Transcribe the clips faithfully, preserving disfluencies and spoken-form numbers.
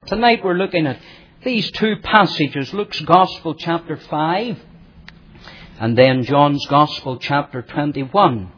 Tonight we're looking at these two passages, Luke's Gospel chapter five and then John's Gospel chapter twenty-one.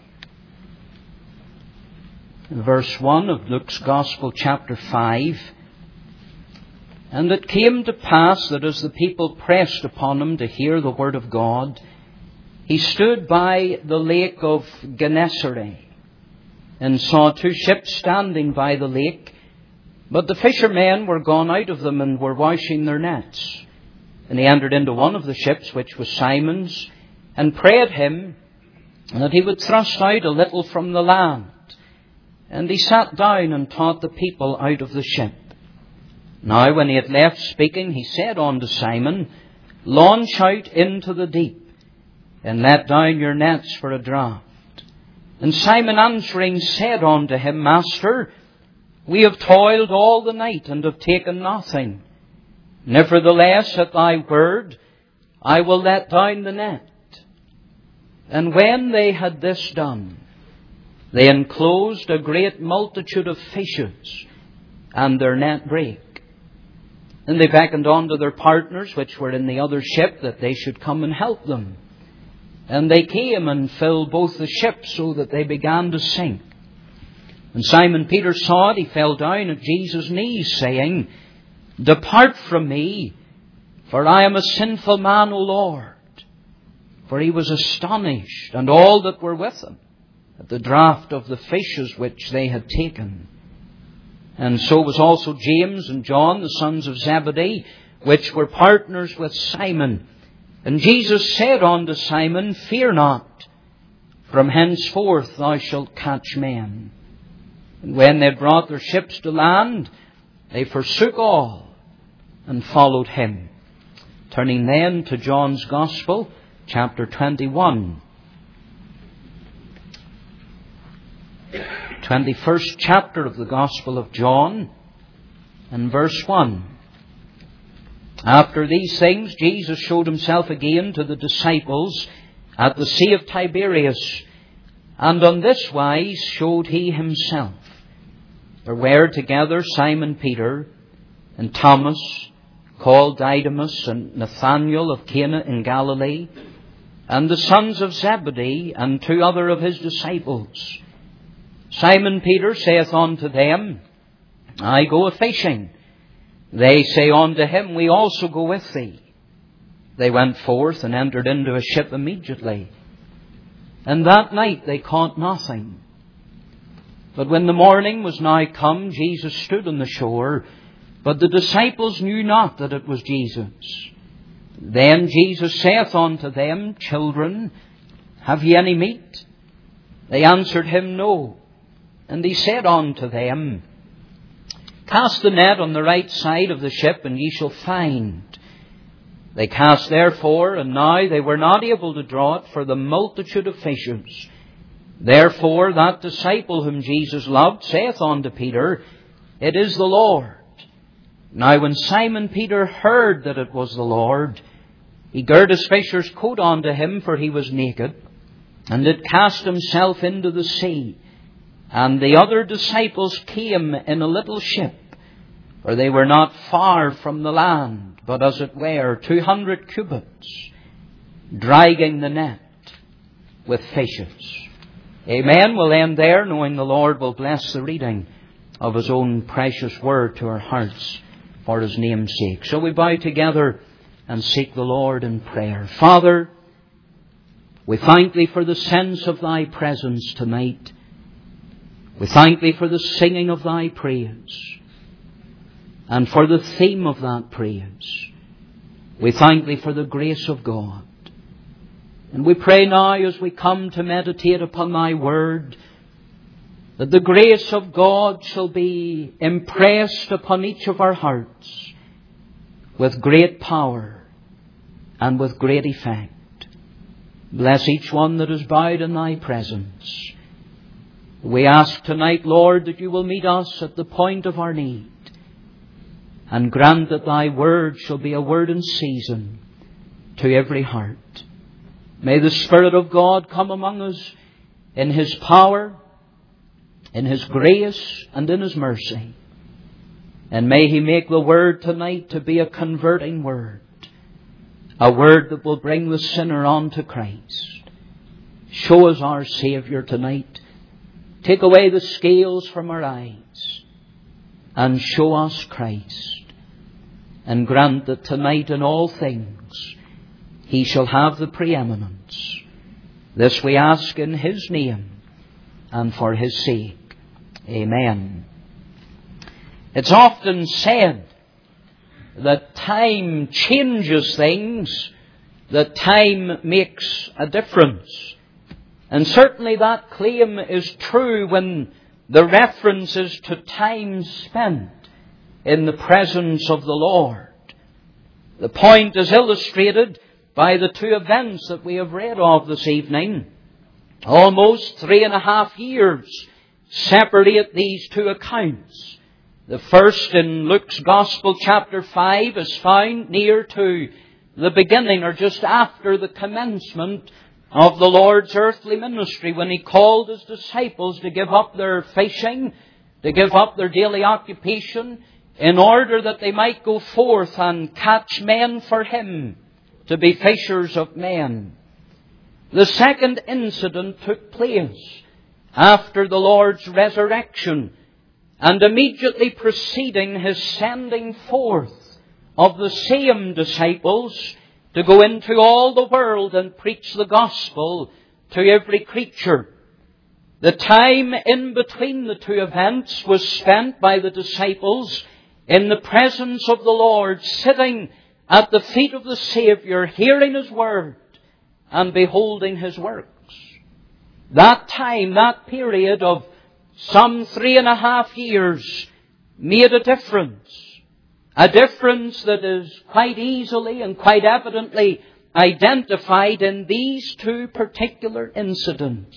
Verse one of Luke's Gospel chapter five. And it came to pass that as the people pressed upon him to hear the word of God, he stood by the lake of Gennesaret and saw two ships standing by the lake. But the fishermen were gone out of them and were washing their nets. And he entered into one of the ships, which was Simon's, and prayed him that he would thrust out a little from the land. And he sat down and taught the people out of the ship. Now when he had left speaking, he said unto Simon, Launch out into the deep, and let down your nets for a draught. And Simon answering said unto him, Master, we have toiled all the night and have taken nothing. Nevertheless, at thy word, I will let down the net. And when they had this done, they enclosed a great multitude of fishes, and their net brake. And they beckoned unto their partners, which were in the other ship, that they should come and help them. And they came and filled both the ships, so that they began to sink. When Simon Peter saw it, he fell down at Jesus' knees, saying, Depart from me, for I am a sinful man, O Lord. For he was astonished, and all that were with him, at the draught of the fishes which they had taken. And so was also James and John, the sons of Zebedee, which were partners with Simon. And Jesus said unto Simon, Fear not, from henceforth thou shalt catch men. And when they had brought their ships to land, they forsook all and followed him. Turning then to John's Gospel, chapter twenty-one. twenty-first chapter of the Gospel of John, and verse one. After these things, Jesus showed himself again to the disciples at the Sea of Tiberias, and on this wise showed he himself. There were together Simon Peter, and Thomas, called Didymus, and Nathanael of Cana in Galilee, and the sons of Zebedee, and two other of his disciples. Simon Peter saith unto them, I go a-fishing. They say unto him, We also go with thee. They went forth and entered into a ship immediately. And that night they caught nothing. But when the morning was now come, Jesus stood on the shore, but the disciples knew not that it was Jesus. Then Jesus saith unto them, Children, have ye any meat? They answered him, No. And he said unto them, Cast the net on the right side of the ship, and ye shall find. They cast therefore, and now they were not able to draw it for the multitude of fishes. Therefore that disciple whom Jesus loved saith unto Peter, It is the Lord. Now when Simon Peter heard that it was the Lord, he girt his fisher's coat unto him, for he was naked, and did cast himself into the sea. And the other disciples came in a little ship, for they were not far from the land, but as it were two hundred cubits, dragging the net with fishes. Amen. We'll end there, knowing the Lord will bless the reading of his own precious word to our hearts for his name's sake. So we bow together and seek the Lord in prayer. Father, we thank thee for the sense of thy presence tonight. We thank thee for the singing of thy praise and for the theme of that praise. We thank thee for the grace of God. And we pray now as we come to meditate upon thy word, that the grace of God shall be impressed upon each of our hearts with great power and with great effect. Bless each one that is bowed in thy presence. We ask tonight, Lord, that you will meet us at the point of our need, and grant that thy word shall be a word in season to every heart. May the Spirit of God come among us in his power, in his grace, and in his mercy. And may He make the Word tonight to be a converting Word. A Word that will bring the sinner on to Christ. Show us our Saviour tonight. Take away the scales from our eyes. And show us Christ. And grant that tonight in all things He shall have the preeminence. This we ask in His name and for His sake. Amen. It's often said that time changes things, that time makes a difference. And certainly that claim is true when the reference is to time spent in the presence of the Lord. The point is illustrated by the two events that we have read of this evening. Almost three and a half years separate these two accounts. The first in Luke's Gospel chapter five is found near to the beginning or just after the commencement of the Lord's earthly ministry, when He called His disciples to give up their fishing, to give up their daily occupation, in order that they might go forth and catch men for Him, to be fishers of men. The second incident took place after the Lord's resurrection, and immediately preceding His sending forth of the same disciples to go into all the world and preach the gospel to every creature. The time in between the two events was spent by the disciples in the presence of the Lord, sitting at the feet of the Saviour, hearing His word and beholding His works. That time, that period of some three and a half years made a difference. A difference that is quite easily and quite evidently identified in these two particular incidents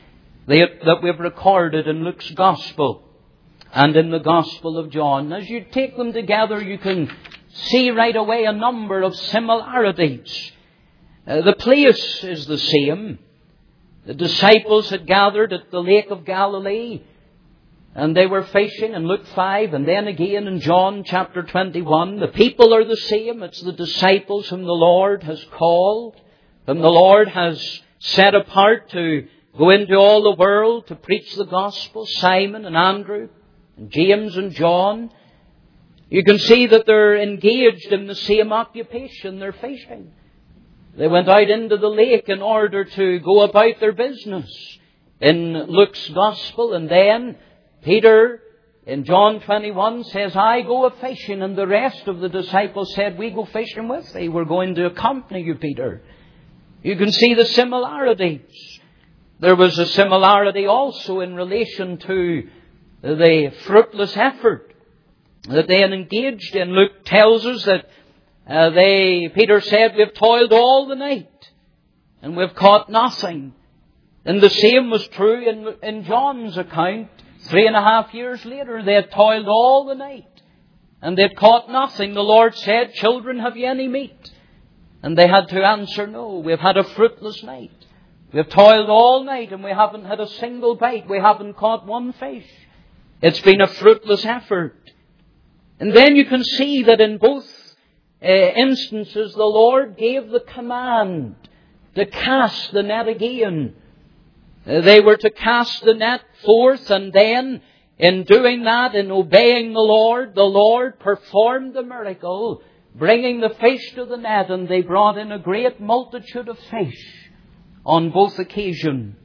that we've recorded in Luke's Gospel and in the Gospel of John. As you take them together, you can see right away a number of similarities. Uh, the place is the same. The disciples had gathered at the Lake of Galilee, and they were fishing in Luke five, and then again in John chapter twenty-one. The people are the same. It's the disciples whom the Lord has called, whom the Lord has set apart to go into all the world to preach the gospel. Simon and Andrew, and James and John. You can see that they're engaged in the same occupation. They're fishing. They went out into the lake in order to go about their business in Luke's Gospel. And then Peter in John twenty-one says, I go a-fishing. And the rest of the disciples said, we go fishing with thee. We're going to accompany you, Peter. You can see the similarities. There was a similarity also in relation to the fruitless effort that they had engaged in. Luke tells us that Uh, they, Peter said, we've toiled all the night and we've caught nothing. And the same was true in, in John's account. Three and a half years later, they had toiled all the night and they'd caught nothing. The Lord said, children, have you any meat? And they had to answer, no, we've had a fruitless night. We've toiled all night and we haven't had a single bite. We haven't caught one fish. It's been a fruitless effort. And then you can see that in both Uh, instances, the Lord gave the command to cast the net again. Uh, they were to cast the net forth, and then in doing that, in obeying the Lord, the Lord performed the miracle, bringing the fish to the net, and they brought in a great multitude of fish on both occasions.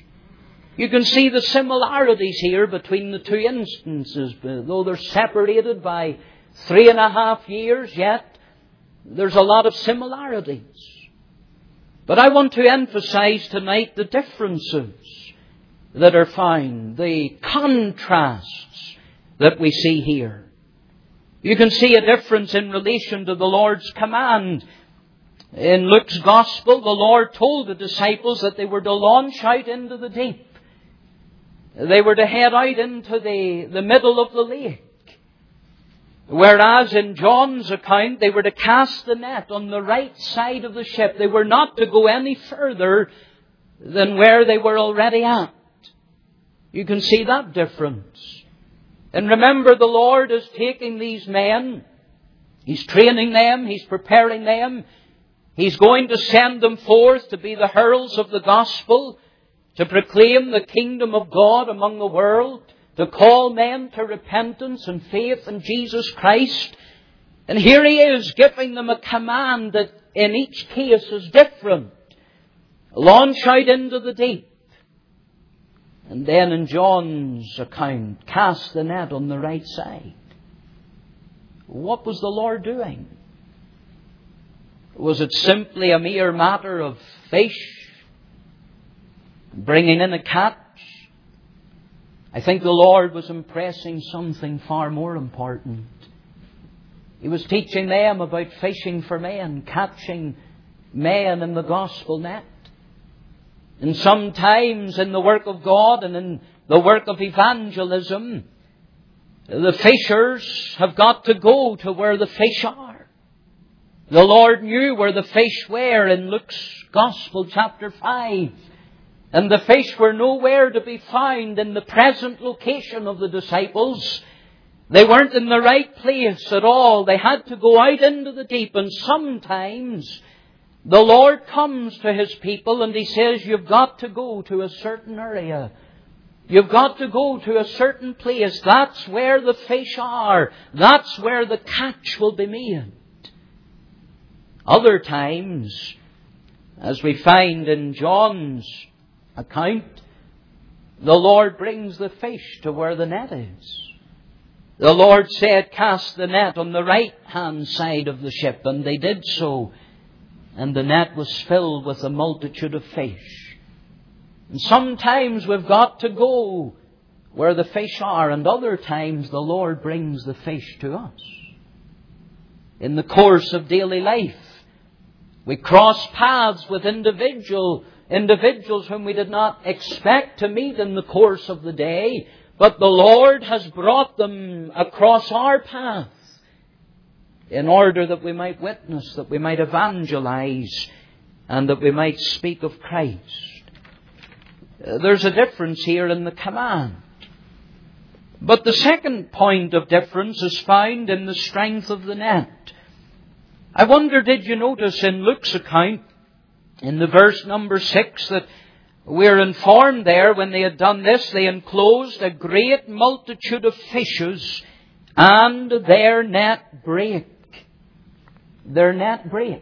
You can see the similarities here between the two instances, though they're separated by three and a half years, yet there's a lot of similarities. But I want to emphasize tonight the differences that are found, the contrasts that we see here. You can see a difference in relation to the Lord's command. In Luke's Gospel, the Lord told the disciples that they were to launch out into the deep. They were to head out into the, the middle of the lake. Whereas in John's account, they were to cast the net on the right side of the ship. They were not to go any further than where they were already at. You can see that difference. And remember, the Lord is taking these men. He's training them. He's preparing them. He's going to send them forth to be the heralds of the gospel, to proclaim the kingdom of God among the world, to call men to repentance and faith in Jesus Christ. And here He is giving them a command that in each case is different. Launch out into the deep. And then in John's account, cast the net on the right side. What was the Lord doing? Was it simply a mere matter of fish? Bringing in a catch? I think the Lord was impressing something far more important. He was teaching them about fishing for men, catching men in the gospel net. And sometimes in the work of God and in the work of evangelism, the fishers have got to go to where the fish are. The Lord knew where the fish were in Luke's Gospel, chapter five. And the fish were nowhere to be found in the present location of the disciples. They weren't in the right place at all. They had to go out into the deep. And sometimes the Lord comes to His people and He says, you've got to go to a certain area. You've got to go to a certain place. That's where the fish are. That's where the catch will be made. Other times, as we find in John's account, the Lord brings the fish to where the net is. The Lord said, cast the net on the right-hand side of the ship, and they did so. And the net was filled with a multitude of fish. And sometimes we've got to go where the fish are, and other times the Lord brings the fish to us. In the course of daily life, we cross paths with individual individuals whom we did not expect to meet in the course of the day, but the Lord has brought them across our path in order that we might witness, that we might evangelize, and that we might speak of Christ. There's a difference here in the command. But the second point of difference is found in the strength of the net. I wonder, did you notice in Luke's account, in the verse number six, that we're informed there, when they had done this, they enclosed a great multitude of fishes, and their net brake. Their net brake.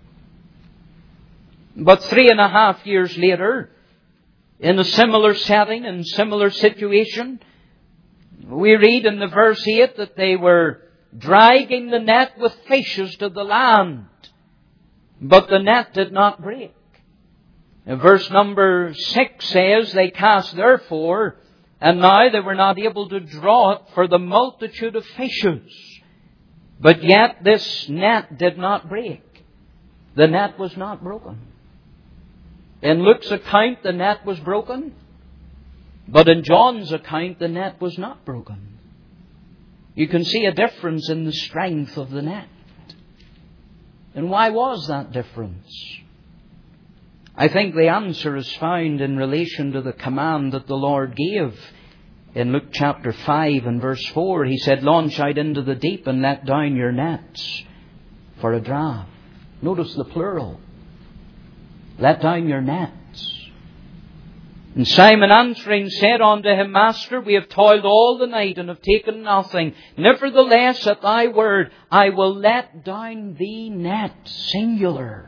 But three and a half years later, in a similar setting, in a similar situation, we read in the verse eight that they were dragging the net with fishes to the land, but the net did not break. And verse number six says, they cast therefore, and now they were not able to draw it for the multitude of fishes. But yet this net did not break. The net was not broken. In Luke's account, the net was broken. But in John's account, the net was not broken. You can see a difference in the strength of the net. And why was that difference? I think the answer is found in relation to the command that the Lord gave. In Luke chapter five and verse four, He said, launch out into the deep and let down your nets for a draught. Notice the plural. Let down your nets. And Simon answering said unto him, Master, we have toiled all the night and have taken nothing. Nevertheless, at thy word, I will let down the net. Singular.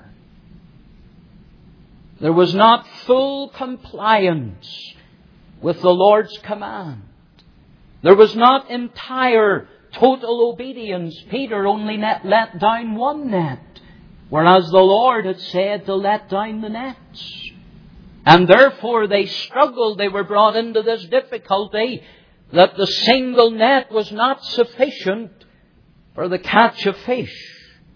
There was not full compliance with the Lord's command. There was not entire, total obedience. Peter only net, let down one net, whereas the Lord had said to let down the nets. And therefore they struggled. They were brought into this difficulty that the single net was not sufficient for the catch of fish.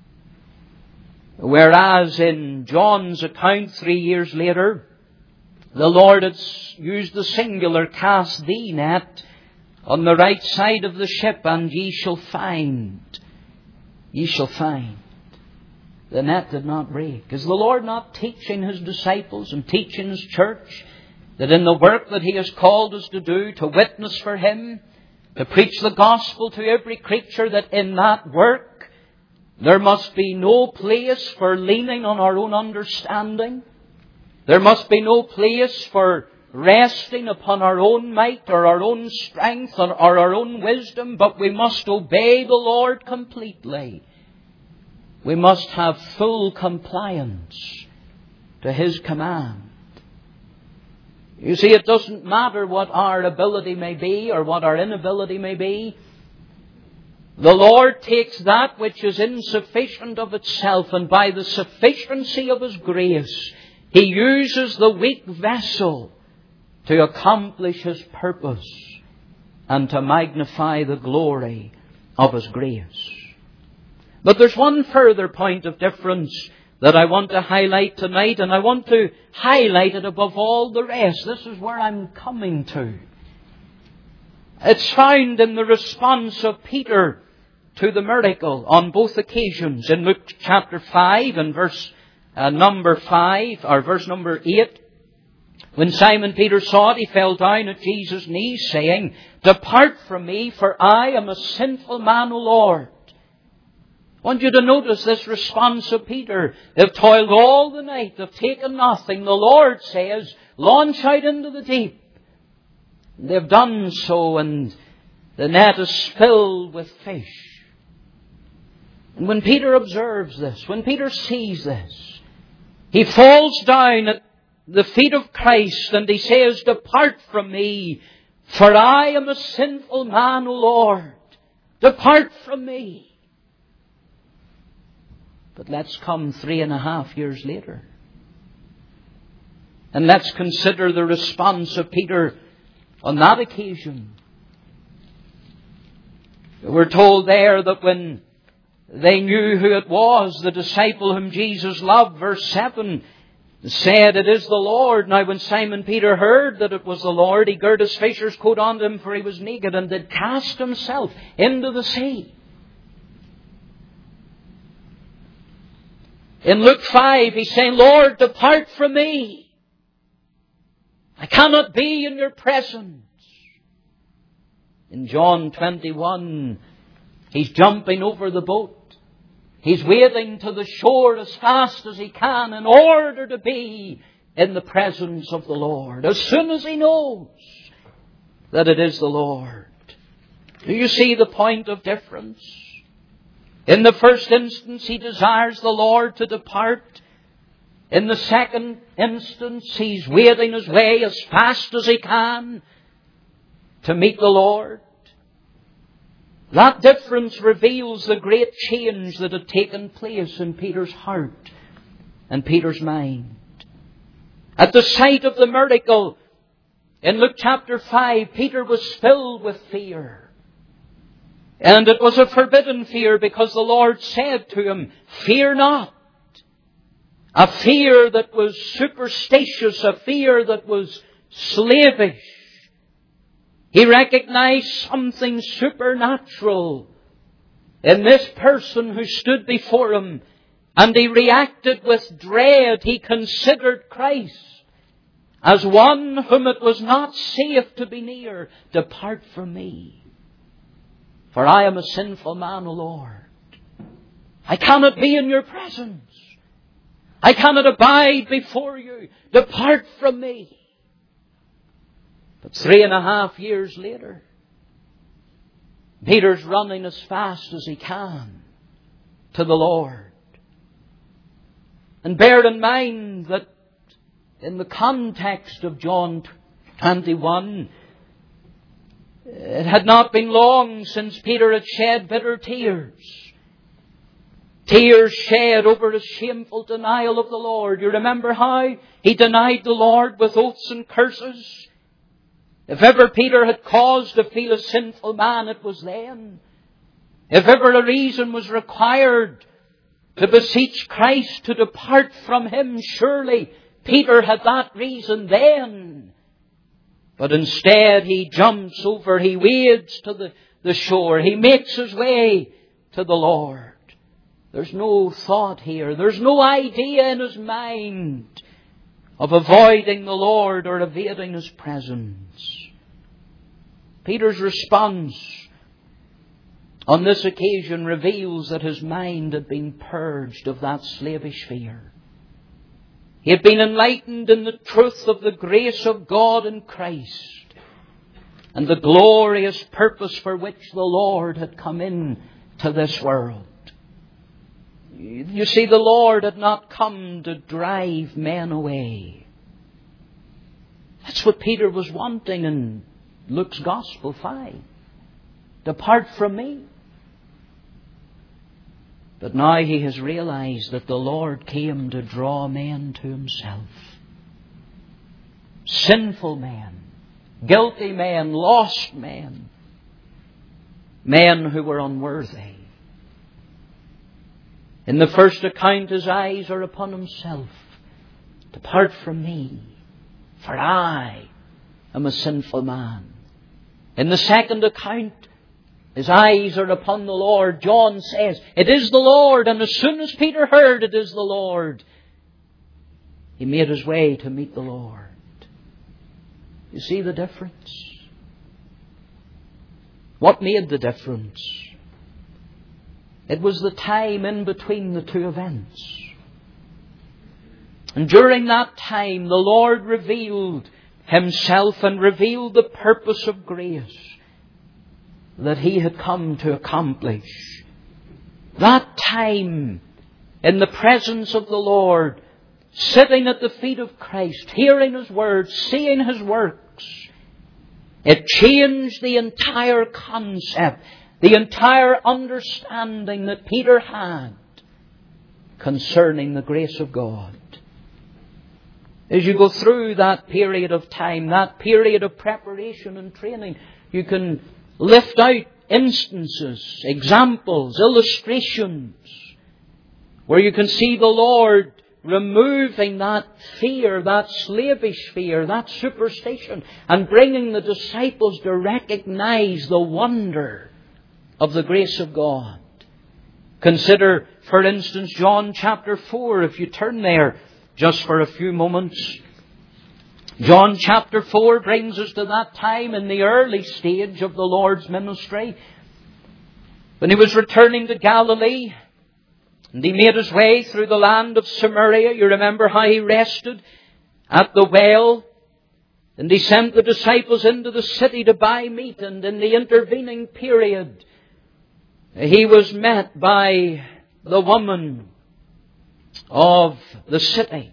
Whereas in John's account three years later, the Lord had used the singular, cast the net on the right side of the ship, and ye shall find. Ye shall find. The net did not break. Is the Lord not teaching His disciples and teaching His church that in the work that He has called us to do, to witness for Him, to preach the gospel to every creature, that in that work there must be no place for leaning on our own understanding. There must be no place for resting upon our own might or our own strength or our own wisdom, but we must obey the Lord completely. We must have full compliance to His command. You see, it doesn't matter what our ability may be or what our inability may be. The Lord takes that which is insufficient of itself, and by the sufficiency of His grace, He uses the weak vessel to accomplish His purpose and to magnify the glory of His grace. But there's one further point of difference that I want to highlight tonight, and I want to highlight it above all the rest. This is where I'm coming to. It's found in the response of Peter to the miracle on both occasions. In Luke chapter five and verse uh, number five, or verse number eight, when Simon Peter saw it, he fell down at Jesus' knees, saying, "Depart from me, for I am a sinful man, O Lord." I want you to notice this response of Peter. They've toiled all the night, they've taken nothing. The Lord says, "Launch out into the deep." They've done so, and the net is filled with fish. And when Peter observes this, when Peter sees this, he falls down at the feet of Christ and he says, "Depart from me, for I am a sinful man, O Lord. Depart from me." But let's come three and a half years later, and let's consider the response of Peter on that occasion. We're told there that when they knew who it was, the disciple whom Jesus loved, verse seven, said, "It is the Lord." Now when Simon Peter heard that it was the Lord, he girt his fisher's coat on him, for he was naked, and did cast himself into the sea. In Luke five, he's saying, "Lord, depart from me. I cannot be in your presence." In John twenty-one, he's jumping over the boat. He's wading to the shore as fast as he can in order to be in the presence of the Lord, as soon as he knows that it is the Lord. Do you see the point of difference? In the first instance, he desires the Lord to depart. In the second instance, he's wading his way as fast as he can to meet the Lord. That difference reveals the great change that had taken place in Peter's heart and Peter's mind. At the sight of the miracle in Luke chapter five, Peter was filled with fear. And it was a forbidden fear, because the Lord said to him, "Fear not." A fear that was superstitious, a fear that was slavish. He recognized something supernatural in this person who stood before him, and he reacted with dread. He considered Christ as one whom it was not safe to be near. "Depart from me, for I am a sinful man, O Lord. I cannot be in your presence. I cannot abide before you. Depart from me." But three and a half years later, Peter's running as fast as he can to the Lord. And bear in mind that in the context of John twenty-one, it had not been long since Peter had shed bitter tears. Tears shed over his shameful denial of the Lord. You remember how he denied the Lord with oaths and curses? If ever Peter had cause to feel a sinful man, it was then. If ever a reason was required to beseech Christ to depart from him, surely Peter had that reason then. But instead he jumps over, he wades to the, the shore, he makes his way to the Lord. There's no thought here, there's no idea in his mind of avoiding the Lord or evading His presence. Peter's response on this occasion reveals that his mind had been purged of that slavish fear. He had been enlightened in the truth of the grace of God in Christ and the glorious purpose for which the Lord had come in to this world. You see, the Lord had not come to drive men away. That's what Peter was wanting in Luke's Gospel five. Depart from me. But now he has realized that the Lord came to draw men to himself. Sinful men, guilty men, lost men, men who were unworthy. In the first account, his eyes are upon himself. Depart from me, for I am a sinful man. In the second account, his eyes are upon the Lord. John says, it is the Lord. And as soon as Peter heard it is the Lord, he made his way to meet the Lord. You see the difference? What made the difference? It was the time in between the two events. And during that time, the Lord revealed himself and revealed the purpose of grace that he had come to accomplish. That time in the presence of the Lord, sitting at the feet of Christ, hearing his words, seeing his works, it changed the entire concept, the entire understanding that Peter had concerning the grace of God. As you go through that period of time, that period of preparation and training, you can lift out instances, examples, illustrations, where you can see the Lord removing that fear, that slavish fear, that superstition, and bringing the disciples to recognize the wonder of the grace of God. Consider, for instance, John chapter four, if you turn there just for a few moments. John chapter four brings us to that time in the early stage of the Lord's ministry, when he was returning to Galilee, and he made his way through the land of Samaria. You remember how he rested at the well, and he sent the disciples into the city to buy meat, and in the intervening period, he was met by the woman of the city.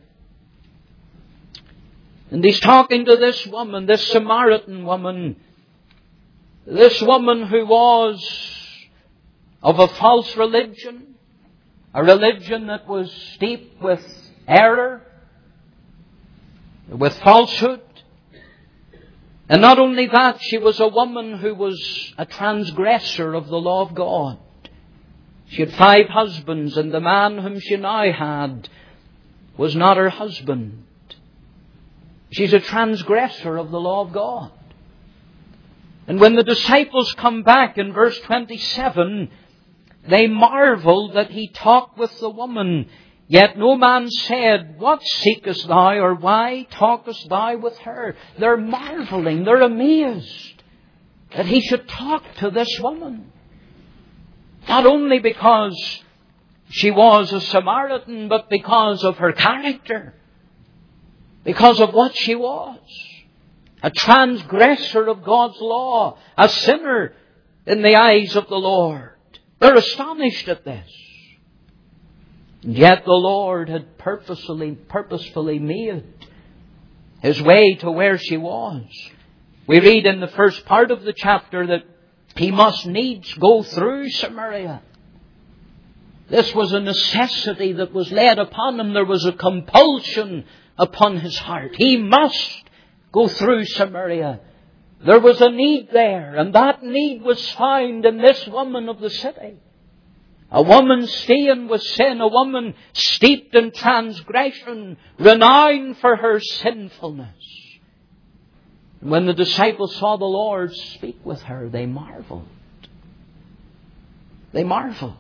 And he's talking to this woman, this Samaritan woman, this woman who was of a false religion, a religion that was steeped with error, with falsehood. And not only that, she was a woman who was a transgressor of the law of God. She had five husbands, and the man whom she now had was not her husband. She's a transgressor of the law of God. And when the disciples come back in verse twenty-seven, they marveled that he talked with the woman. Yet no man said, what seekest thou, or why talkest thou with her? They're marveling, they're amazed that he should talk to this woman. Not only because she was a Samaritan, but because of her character. Because of what she was. A transgressor of God's law. A sinner in the eyes of the Lord. They're astonished at this. And yet the Lord had purposefully, purposefully made his way to where she was. We read in the first part of the chapter that he must needs go through Samaria. This was a necessity that was laid upon him. There was a compulsion upon his heart. He must go through Samaria. There was a need there, and that need was found in this woman of the city. A woman stained with sin, a woman steeped in transgression, renowned for her sinfulness. When the disciples saw the Lord speak with her, they marveled. They marveled.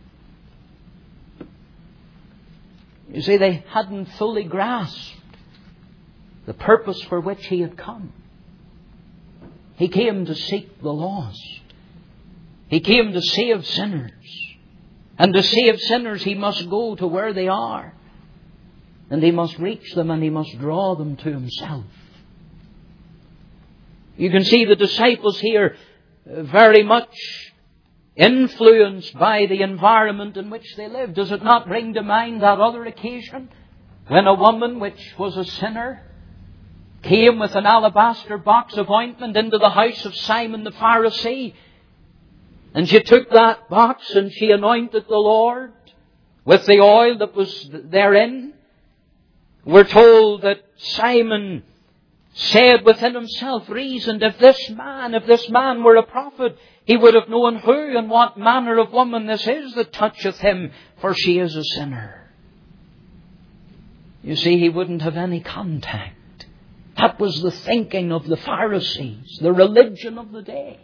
You see, they hadn't fully grasped the purpose for which he had come. He came to seek the lost. He came to save sinners. And to save sinners, He must go to where they are. And He must reach them and He must draw them to Himself. You can see the disciples here very much influenced by the environment in which they lived. Does it not bring to mind that other occasion when a woman which was a sinner came with an alabaster box of ointment into the house of Simon the Pharisee? And she took that box and she anointed the Lord with the oil that was therein. We're told that Simon said within himself, reasoned, if this man, if this man were a prophet, he would have known who and what manner of woman this is that toucheth him, for she is a sinner. You see, he wouldn't have any contact. That was the thinking of the Pharisees, the religion of the day.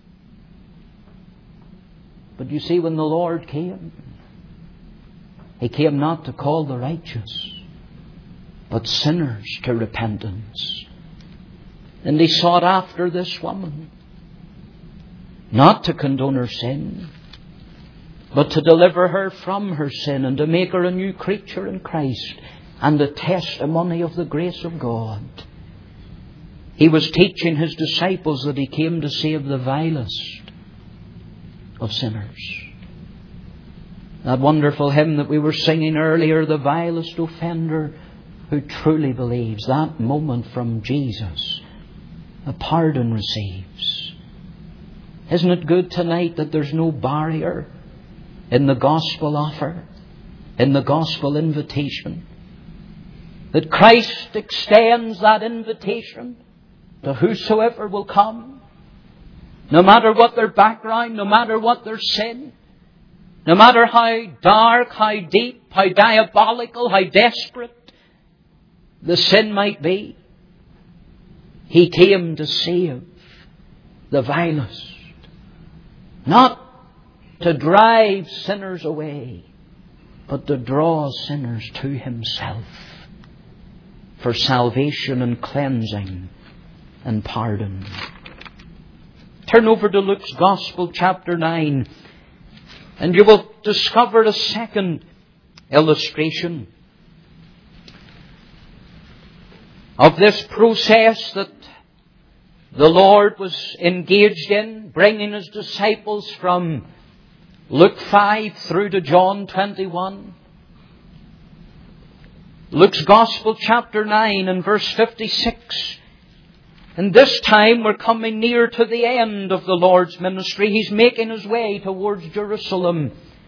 But you see, when the Lord came, He came not to call the righteous, but sinners to repentance. And He sought after this woman, not to condone her sin, but to deliver her from her sin and to make her a new creature in Christ and a testimony of the grace of God. He was teaching His disciples that He came to save the vilest of sinners. That wonderful hymn that we were singing earlier, the vilest offender who truly believes, that moment from Jesus, a pardon receives. Isn't it good tonight that there's no barrier in the gospel offer, in the gospel invitation? That Christ extends that invitation to whosoever will come, no matter what their background, no matter what their sin, no matter how dark, how deep, how diabolical, how desperate the sin might be. He came to save the vilest, not to drive sinners away, but to draw sinners to Himself for salvation and cleansing and pardon. Turn over to Luke's Gospel, chapter nine, and you will discover a second illustration of this process that the Lord was engaged in, bringing His disciples from Luke five through to John twenty-one. Luke's Gospel, chapter nine and verse fifty-six. And this time we're coming near to the end of the Lord's ministry. He's making His way towards Jerusalem.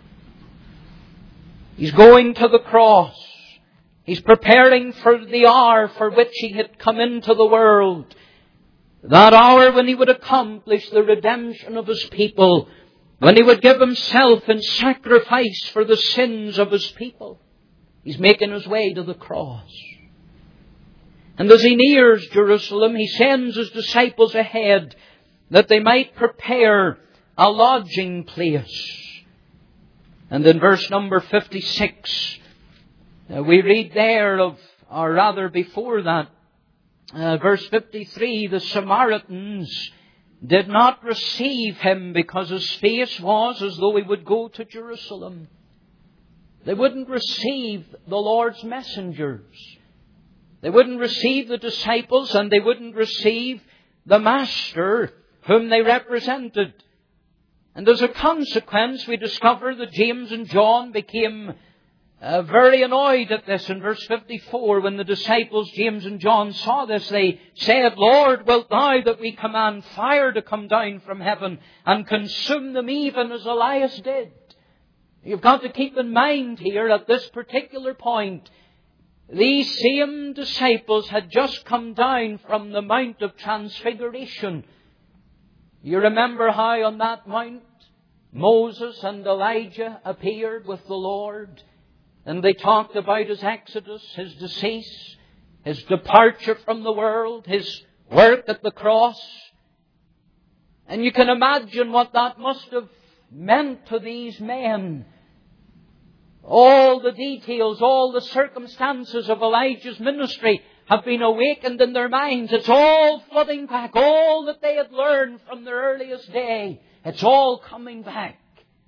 He's going to the cross. He's preparing for the hour for which He had come into the world. That hour when He would accomplish the redemption of His people. When He would give Himself in sacrifice for the sins of His people. He's making His way to the cross. And as He nears Jerusalem, He sends His disciples ahead that they might prepare a lodging place. And in verse number fifty-six, uh, we read there of, or rather before that, uh, verse fifty-three, the Samaritans did not receive Him because His face was as though He would go to Jerusalem. They wouldn't receive the Lord's messengers. They wouldn't receive the disciples, and they wouldn't receive the Master whom they represented. And as a consequence, we discover that James and John became uh, very annoyed at this. In verse fifty-four, when the disciples, James and John, saw this, they said, Lord, wilt Thou that we command fire to come down from heaven and consume them even as Elias did? You've got to keep in mind here at this particular point, these same disciples had just come down from the Mount of Transfiguration. You remember how on that mount Moses and Elijah appeared with the Lord, and they talked about His exodus, His decease, His departure from the world, His work at the cross. And you can imagine what that must have meant to these men. All the details, all the circumstances of Elijah's ministry have been awakened in their minds. It's all flooding back. All that they had learned from their earliest day, it's all coming back.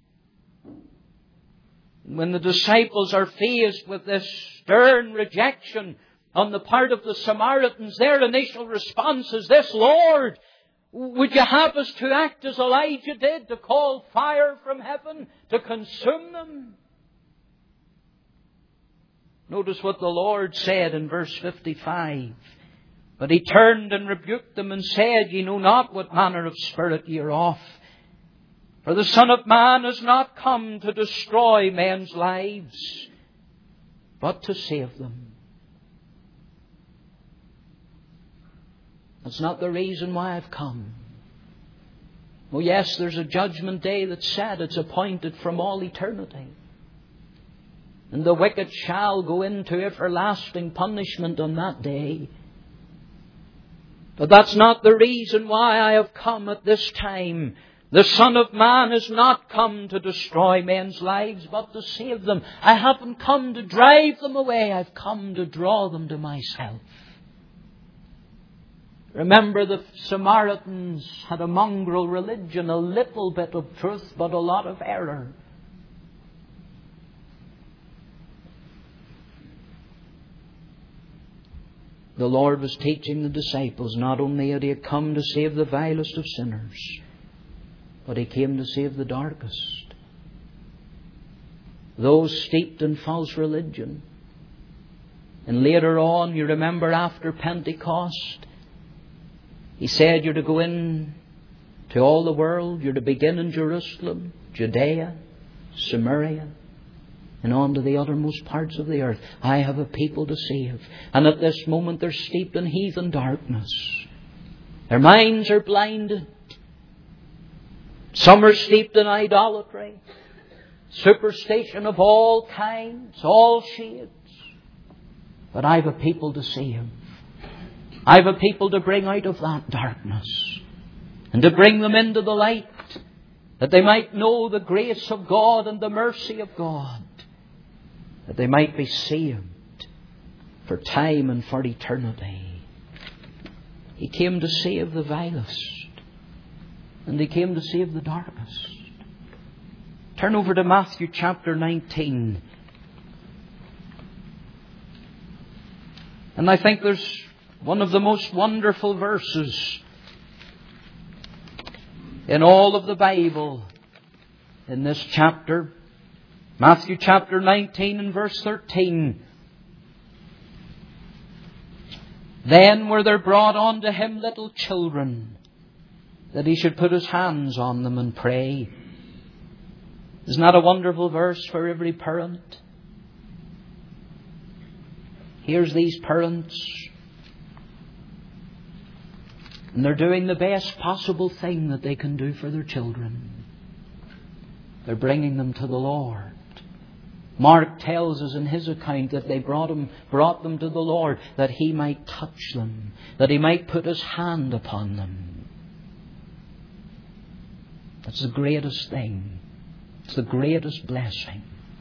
When the disciples are faced with this stern rejection on the part of the Samaritans, their initial response is this: Lord, would you have us to act as Elijah did, to call fire from heaven to consume them? Notice what the Lord said in verse fifty-five. But he turned and rebuked them and said, Ye know not what manner of spirit ye are of. For the Son of Man is not come to destroy men's lives, but to save them. That's not the reason why I've come. Oh yes, there's a judgment day that's set. It's appointed from all eternity. And the wicked shall go into everlasting punishment on that day. But that's not the reason why I have come at this time. The Son of Man is not come to destroy men's lives, but to save them. I haven't come to drive them away. I've come to draw them to myself. Remember, the Samaritans had a mongrel religion, a little bit of truth, but a lot of error. The Lord was teaching the disciples not only had He come to save the vilest of sinners, but He came to save the darkest. Those steeped in false religion. And later on, you remember after Pentecost, He said you're to go in to all the world. You're to begin in Jerusalem, Judea, Samaria, and on to the uttermost parts of the earth. I have a people to save. And at this moment they're steeped in heathen darkness. Their minds are blinded. Some are steeped in idolatry, superstition of all kinds, all shades. But I have a people to save. I have a people to bring out of that darkness and to bring them into the light, that they might know the grace of God and the mercy of God, that they might be saved for time and for eternity. He came to save the vilest, and He came to save the darkest. Turn over to Matthew chapter nineteen. And I think there's one of the most wonderful verses in all of the Bible in this chapter. Matthew chapter nineteen and verse thirteen. Then were there brought unto Him little children, that He should put His hands on them and pray. Isn't that a wonderful verse for every parent? Here's these parents, and they're doing the best possible thing that they can do for their children. They're bringing them to the Lord. Mark tells us in his account that they brought him, brought them to the Lord, that He might touch them, that He might put His hand upon them. That's the greatest thing. It's the greatest blessing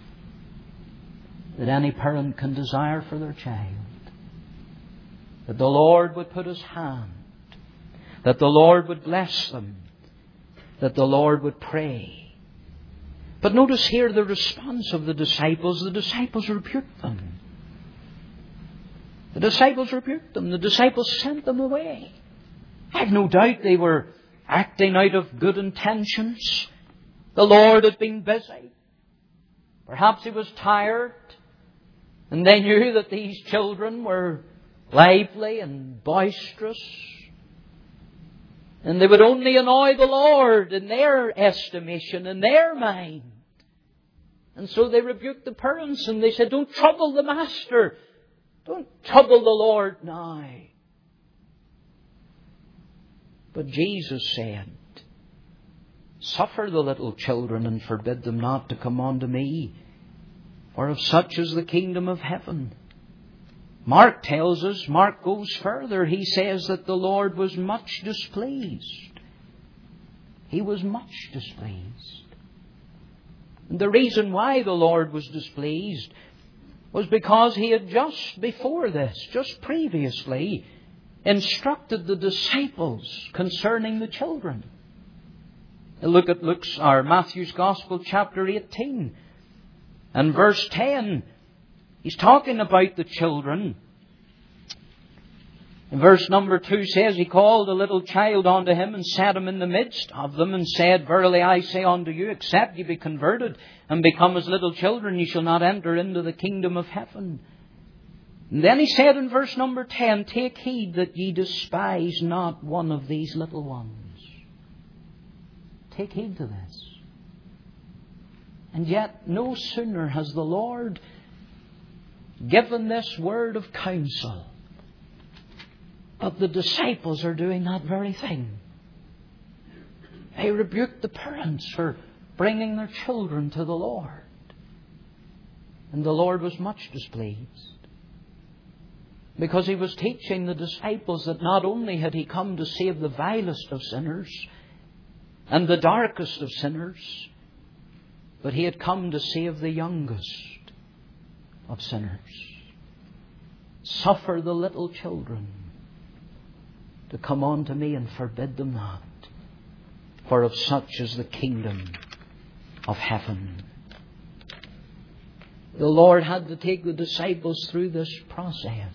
that any parent can desire for their child. That the Lord would put His hand, that the Lord would bless them, that the Lord would pray. But notice here the response of the disciples. The disciples rebuked them. The disciples rebuked them. The disciples sent them away. I've no doubt they were acting out of good intentions. The Lord had been busy. Perhaps He was tired. And they knew that these children were lively and boisterous. And they would only annoy the Lord in their estimation, in their mind. And so they rebuked the parents and they said, don't trouble the Master. Don't trouble the Lord now. But Jesus said, suffer the little children and forbid them not to come unto me, for of such is the kingdom of heaven. Mark tells us, Mark goes further. He says that the Lord was much displeased. He was much displeased. And the reason why the Lord was displeased was because he had just before this, just previously, instructed the disciples concerning the children. Look at Luke's or Matthew's Gospel, chapter eighteen, and verse ten. He's talking about the children. And verse number two says, he called a little child unto him and set him in the midst of them and said, Verily I say unto you, except ye be converted and become as little children, ye shall not enter into the kingdom of heaven. And then he said in verse number ten, Take heed that ye despise not one of these little ones. Take heed to this. And yet no sooner has the Lord given this word of counsel, but the disciples are doing that very thing. They rebuked the parents for bringing their children to the Lord. And the Lord was much displeased, because he was teaching the disciples that not only had he come to save the vilest of sinners and the darkest of sinners, but he had come to save the youngest of sinners. Suffer the little children to come unto me, and forbid them not, for of such is the kingdom of heaven. The Lord had to take the disciples through this process,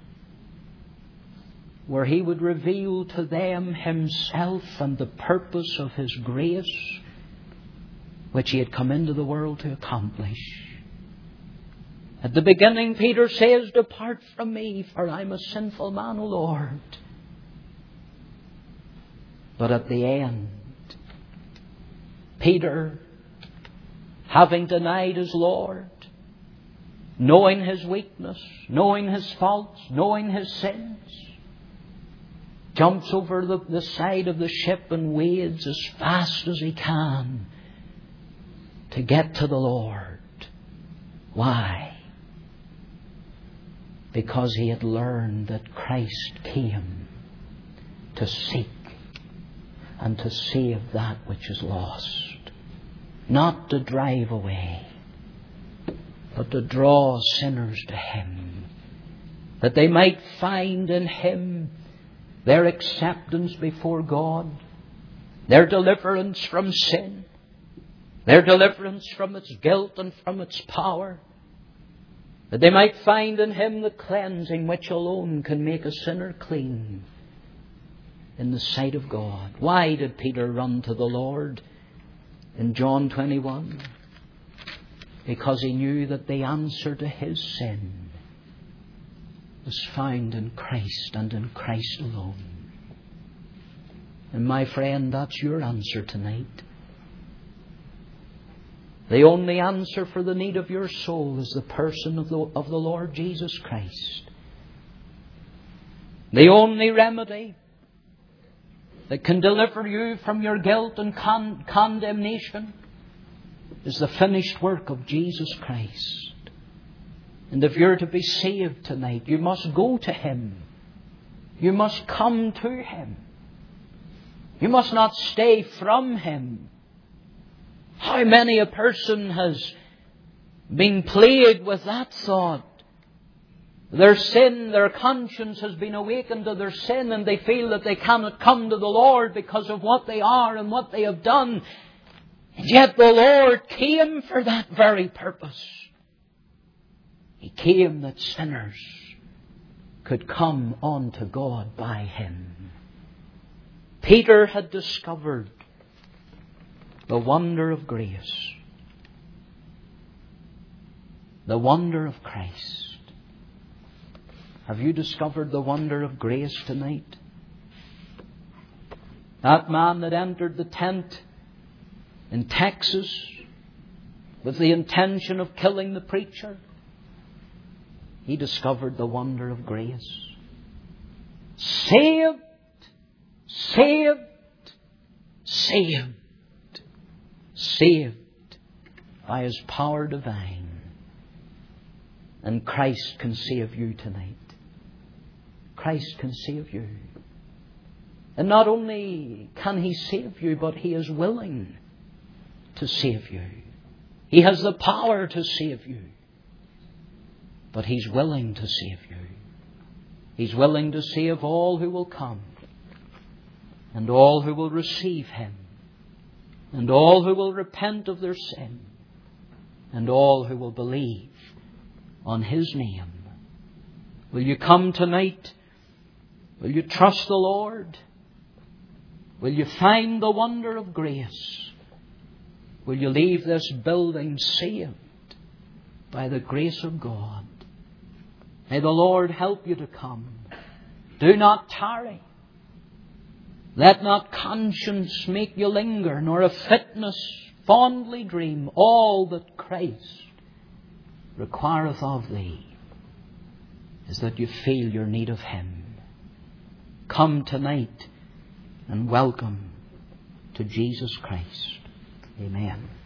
where he would reveal to them himself and the purpose of his grace, which he had come into the world to accomplish. At the beginning, Peter says, Depart from me, for I'm a sinful man, O Lord. But at the end, Peter, having denied his Lord, knowing his weakness, knowing his faults, knowing his sins, jumps over the, the side of the ship and wades as fast as he can to get to the Lord. Why? Because he had learned that Christ came to seek and to save that which is lost. Not to drive away, but to draw sinners to him, that they might find in him their acceptance before God, their deliverance from sin, their deliverance from its guilt and from its power, that they might find in him the cleansing which alone can make a sinner clean in the sight of God. Why did Peter run to the Lord in John twenty-one? Because he knew that the answer to his sin was found in Christ and in Christ alone. And my friend, that's your answer tonight. The only answer for the need of your soul is the person of the, of the Lord Jesus Christ. The only remedy that can deliver you from your guilt and con- condemnation is the finished work of Jesus Christ. And if you're to be saved tonight, you must go to him. You must come to him. You must not stay from him. How many a person has been plagued with that thought? Their sin, their conscience has been awakened to their sin, and they feel that they cannot come to the Lord because of what they are and what they have done. And yet the Lord came for that very purpose. He came that sinners could come unto God by him. Peter had discovered the wonder of grace, the wonder of Christ. Have you discovered the wonder of grace tonight? That man that entered the tent in Texas with the intention of killing the preacher, he discovered the wonder of grace. Saved, saved, saved, saved by his power divine. And Christ can save you tonight. Christ can save you. And not only can he save you, but he is willing to save you. He has the power to save you. But He's willing to save you. He's willing to save all who will come, and all who will receive Him, and all who will repent of their sin, and all who will believe on His name. Will you come tonight? Will you trust the Lord? Will you find the wonder of grace? Will you leave this building saved by the grace of God? May the Lord help you to come. Do not tarry. Let not conscience make you linger, nor a fitness fondly dream. All that Christ requireth of thee is that you feel your need of Him. Come tonight and welcome to Jesus Christ. Amen.